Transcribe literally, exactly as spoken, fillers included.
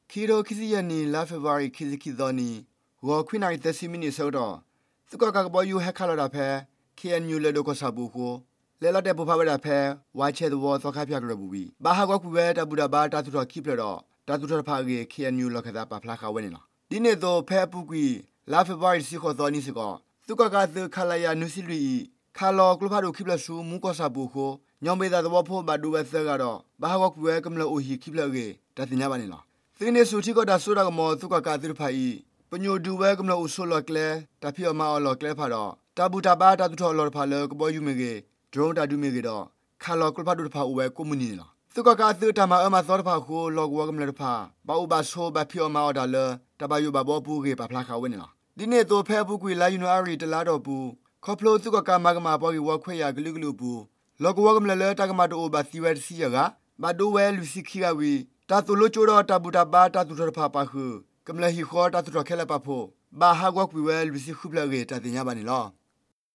คีโรคิซิยานีลาเฟวารีคิซิคิดอนีวอควินาริเตซิมินิโซดอสุกกะกบอยูเฮคาลดาเพเคอันยูเลโดโกซาบูโคเลลาเดบูพาเวดาเพวาเชดวอซอคาพิยากรบูบีบาฮากวกุเวตาบูดาบาตาตุทอคิปเลดอตาตุทอพาเกเคอันยูลคดาปาพลาคาเวนิลาดิเนโตเพปุกีลาเฟวารีซิโคซอนิสกอสุกกะซคาลายานุซิลีคาลอกลุพาดูคิปเลซูมูโกซาบูโคညောင်ပေသာသဘောဖို့ဘာဒူဝဲဆဲကတော့ဘာဟောက်ကွယ်ကမလို့အိုဟီခိပလကေတသိညာပါနေလားသင်းနေစုတိကတာဆိုရကမောသူကကာတိဖိုင်ပညိုဒူဝဲကမလို့အဆိုလော်ကလေတဖီအမအော်လော်ကလေဖာတော့တဘူတာဘာတာတူထော်လော်ဖာလေကဘောယူမေကေဒရုန်းတာဒူမေကေတော့ခါလော်ကလဖာဒူဖာဝဲကွန်မြူနီလားသူကကာသတမအမသောဖာကိုလော်ကွာကမလို့ဖာဘာဥပါဆိုဘာဖီအမအော်ဒါလေတဘယူဘာဘောပူကေပါဖလာခါဝဲနေလားဒီနေ့တော့ဖဲပူကွေလာယူနိုအရီတလာတော့ပူခေါပလိုသူကကာမကမာပေါ်ကြီးဝခွေရဂလူဂလူပူလောကဝကမလလဲတကမတိုဘာစီဝဲစီရကဘာဒိုဝဲလူစီခီရဝီတာတူလိုချိုတော့တဘူတာဘာတာတူထဖာပါခုကမလဟီခေါ်တာတူထခဲလပါဖို့ဘာဟာကွက်ဝဲလူစီခုပလကေတတင်ရပါနေလော